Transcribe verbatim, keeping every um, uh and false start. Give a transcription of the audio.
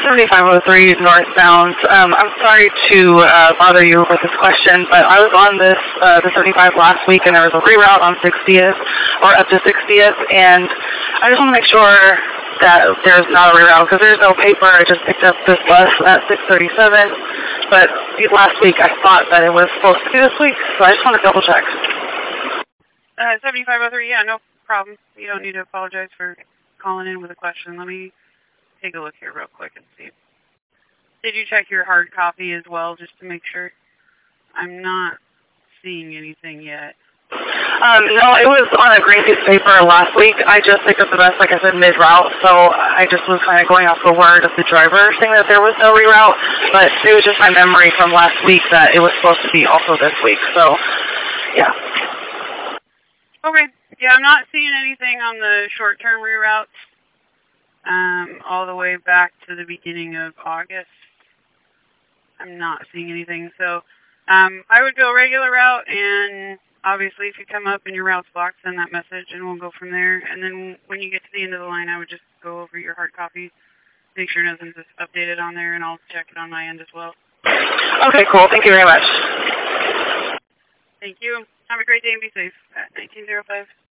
seventy-five oh three northbound. Um, I'm sorry to uh, bother you with this question, but I was on this uh, the seventy-five last week, and there was a reroute on sixtieth, or up to sixtieth, and I just want to make sure that there's not a reroute, because there's no paper. I just picked up this bus at six thirty-seven, but last week I thought that it was supposed to be this week, so I just want to double check. Uh, seventy-five oh three, yeah, no problem. You don't need to apologize for calling in with a question. Let me take a look here real quick and see. Did you check your hard copy as well, just to make sure? I'm not seeing anything yet. Um, no, it was on a green piece of paper last week. I just picked up the bus, like I said, mid-route, so I just was kind of going off the word of the driver saying that there was no reroute, but it was just my memory from last week that it was supposed to be also this week, so, yeah. Okay. Yeah, I'm not seeing anything on the short-term reroutes. Um, all the way back to the beginning of August. I'm not seeing anything. So um, I would go regular route, and obviously if you come up and your route's blocked, send that message, and we'll go from there. And then when you get to the end of the line, I would just go over your hard copy, make sure nothing's updated on there, and I'll check it on my end as well. Okay, cool. Thank you very much. Thank you. Have a great day and be safe at nineteen oh five.